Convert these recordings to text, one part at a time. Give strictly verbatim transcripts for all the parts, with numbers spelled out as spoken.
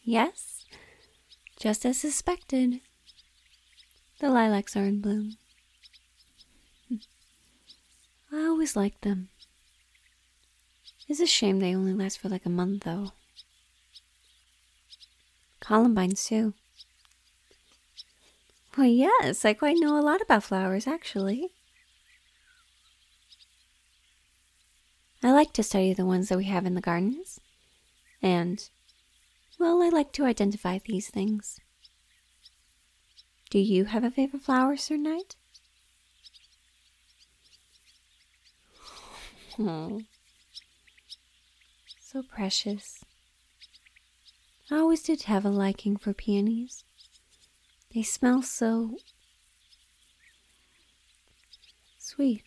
Yes, just as suspected. The lilacs are in bloom. I always liked them. It's a shame they only last for like a month, though. Columbines, too. Well, yes, I quite know a lot about flowers, actually. I like to study the ones that we have in the gardens. And, well, I like to identify these things. Do you have a favorite flower, Sir Knight? Oh, so precious. I always did have a liking for peonies. They smell so sweet.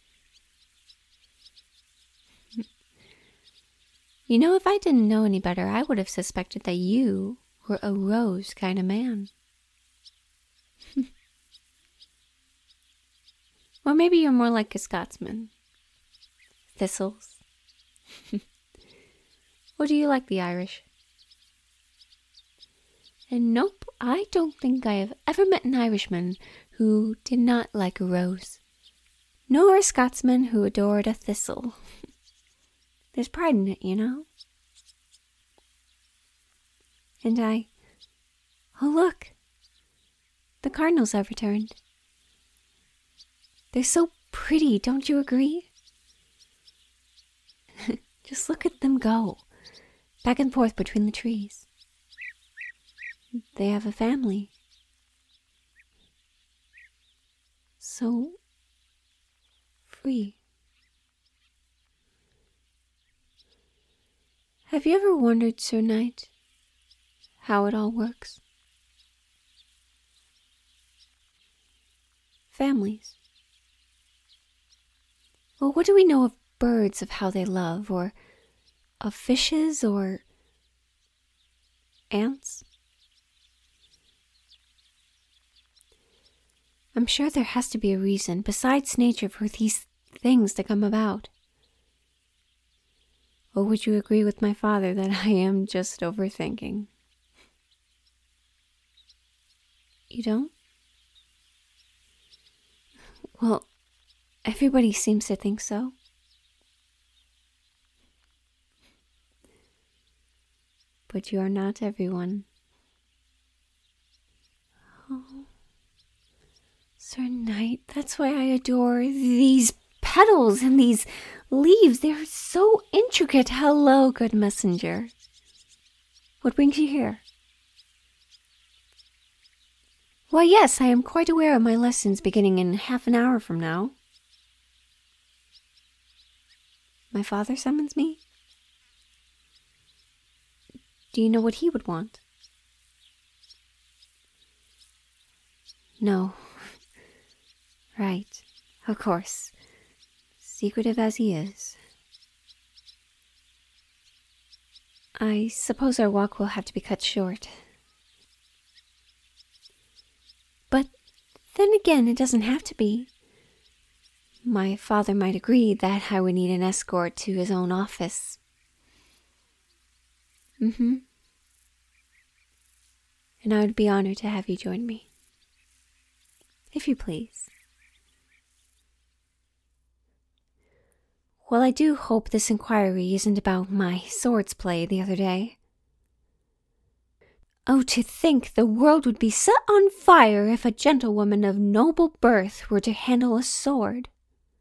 You know, if I didn't know any better, I would have suspected that you were a rose kind of man. Or maybe you're more like a Scotsman. Thistles. Or do you like the Irish? And nope, I don't think I have ever met an Irishman who did not like a rose. Nor a Scotsman who adored a thistle. There's pride in it, you know? And I... Oh, look! The cardinals have returned. They're so pretty, don't you agree? Just look at them go, back and forth between the trees. They have a family. So free. Have you ever wondered, Sir Knight, how it all works? Families. Well, what do we know of birds, of how they love, or of fishes, or ants? I'm sure there has to be a reason besides nature for these things to come about. Or would you agree with my father that I am just overthinking? You don't? Well, everybody seems to think so. But you are not everyone. Oh, Sir Knight, that's why I adore these petals and these leaves. They're so intricate. Hello, good messenger. What brings you here? Why, yes, I am quite aware of my lessons beginning in half an hour from now. My father summons me? Do you know what he would want? No. Right, of course. Secretive as he is. I suppose our walk will have to be cut short. But then again, it doesn't have to be. My father might agree that I would need an escort to his own office. Mm-hmm. And I would be honored to have you join me. If you please. Well, I do hope this inquiry isn't about my swords play the other day. Oh, to think the world would be set on fire if a gentlewoman of noble birth were to handle a sword.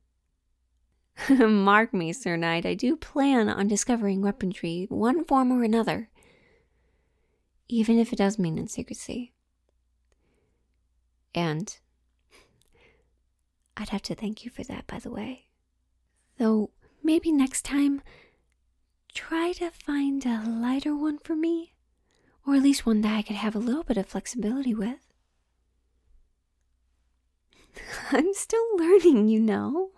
Mark me, Sir Knight, I do plan on discovering weaponry, one form or another, even if it does mean in secrecy. And I'd have to thank you for that, by the way. Though, maybe next time, try to find a lighter one for me, or at least one that I could have a little bit of flexibility with. I'm still learning, you know.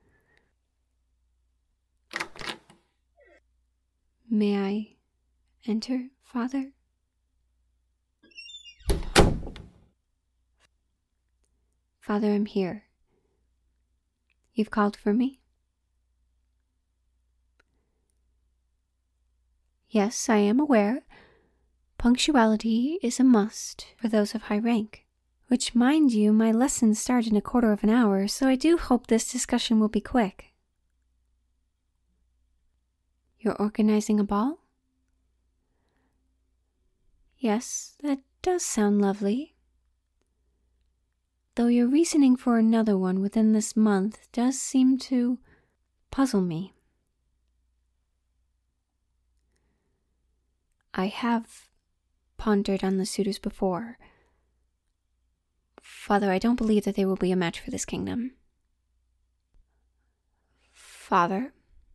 May I enter, Father? Father, I'm here. You've called for me? Yes, I am aware. Punctuality is a must for those of high rank, which, mind you, my lessons start in a quarter of an hour, so I do hope this discussion will be quick. You're organizing a ball? Yes, that does sound lovely. Though your reasoning for another one within this month does seem to puzzle me. I have pondered on the suitors before. Father, I don't believe that they will be a match for this kingdom. Father?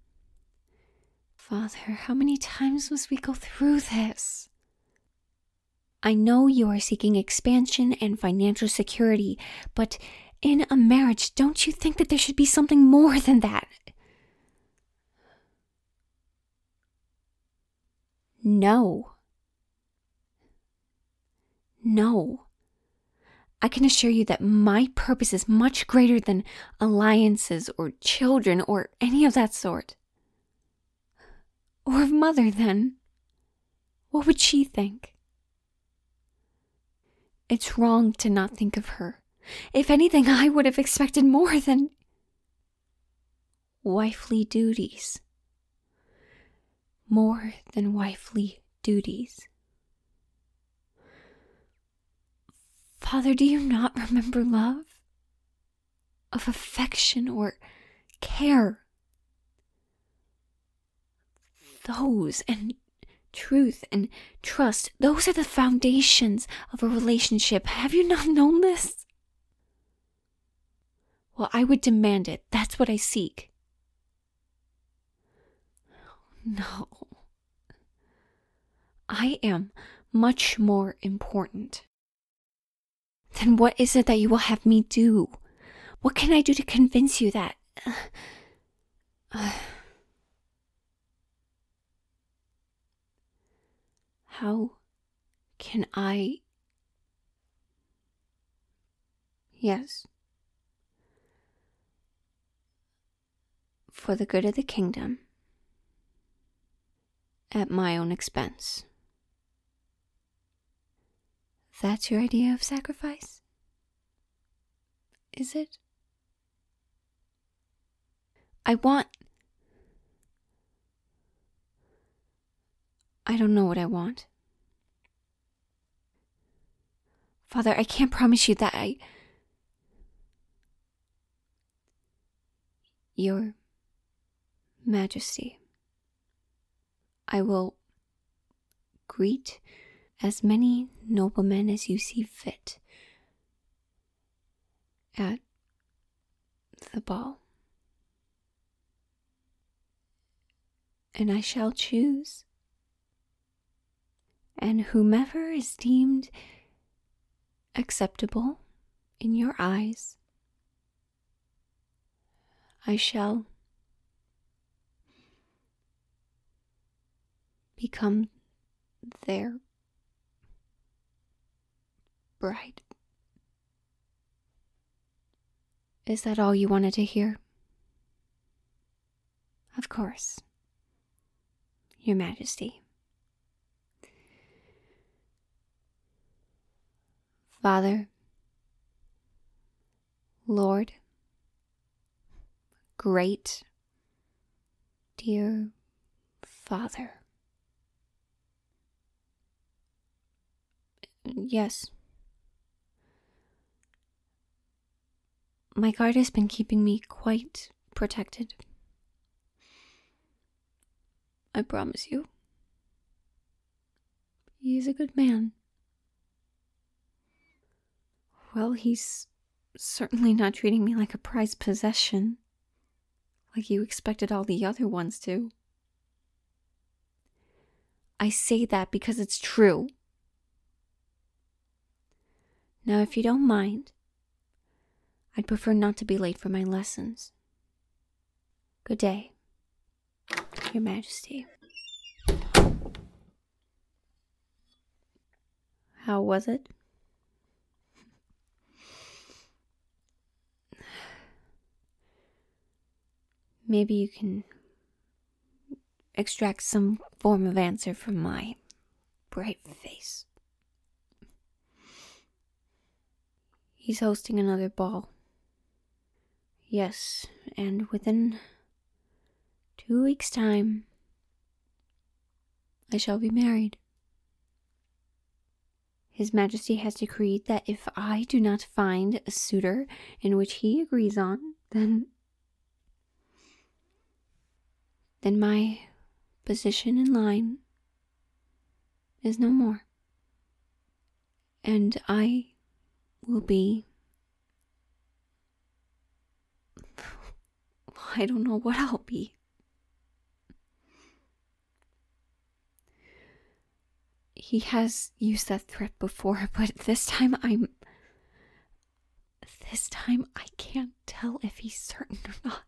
Father, how many times must we go through this? I know you are seeking expansion and financial security, but in a marriage, don't you think that there should be something more than that? No. No. I can assure you that my purpose is much greater than alliances or children or any of that sort. Or of Mother, then. What would she think? It's wrong to not think of her. If anything, I would have expected more than wifely duties. More than wifely duties. Father, do you not remember love? Of affection or care? Those and truth and trust, those are the foundations of a relationship. Have you not known this? Well, I would demand it. That's what I seek. No. I am much more important. Then what is it that you will have me do? What can I do to convince you that... Uh, uh, how can I... Yes. For the good of the kingdom. At my own expense. That's your idea of sacrifice? Is it? I want... I don't know what I want. Father, I can't promise you that I... Your Majesty, I will greet as many noblemen as you see fit at the ball. And I shall choose, and whomever is deemed acceptable in your eyes, I shall become their bride. Is that all you wanted to hear? Of course, Your Majesty. Father, Lord, great, dear Father. Yes. My guard has been keeping me quite protected. I promise you. He's a good man. Well, he's certainly not treating me like a prized possession, like you expected all the other ones to. I say that because it's true. Now, if you don't mind, I'd prefer not to be late for my lessons. Good day, Your Majesty. How was it? Maybe you can extract some form of answer from my bright face. He's hosting another ball. Yes, and within two weeks' time, I shall be married. His Majesty has decreed that if I do not find a suitor in which he agrees on, then... then my position in line is no more. And I will be... I don't know what I'll be. He has used that threat before, but this time I'm... This time I can't tell if he's certain or not.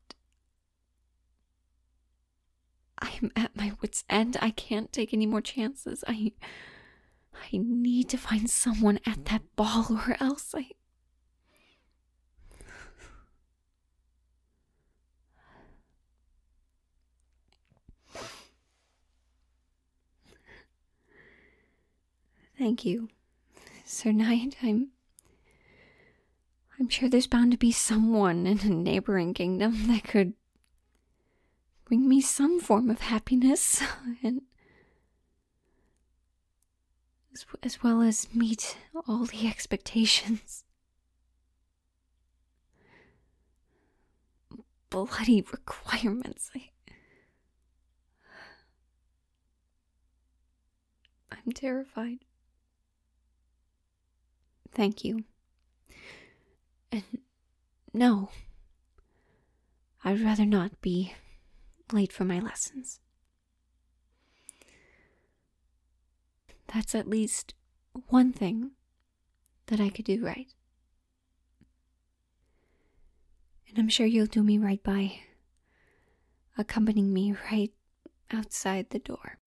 I'm at my wit's end. I can't take any more chances. I... I need to find someone at that ball or else I... Thank you, Sir Knight. I'm... I'm sure there's bound to be someone in a neighboring kingdom that could bring me some form of happiness, and as, as well as meet all the expectations. Bloody requirements. I... I'm terrified. Thank you. And no, I'd rather not be late for my lessons. That's at least one thing that I could do right. And I'm sure you'll do me right by accompanying me right outside the door.